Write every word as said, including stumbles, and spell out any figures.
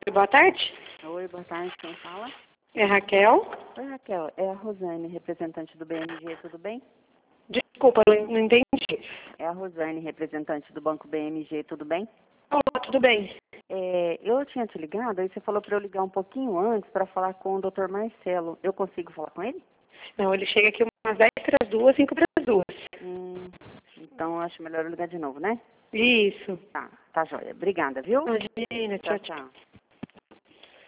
Boa tarde. Oi, boa tarde, quem fala? É Raquel. Oi, Raquel, é a Rosane, representante do B M G, tudo bem? Desculpa, não, não entendi. É a Rosane, representante do Banco B M G, tudo bem? Olá, tudo bem? É, eu tinha te ligado, aí você falou para eu ligar um pouquinho antes para falar com o doutor Marcelo. Eu consigo falar com ele? Não, ele chega aqui umas dez para as duas, cinco para as duas. Hum, então acho melhor eu ligar de novo, né? Isso. Tá, tá joia. Obrigada, viu? Imagina, Tchau, tchau, tchau. tchau.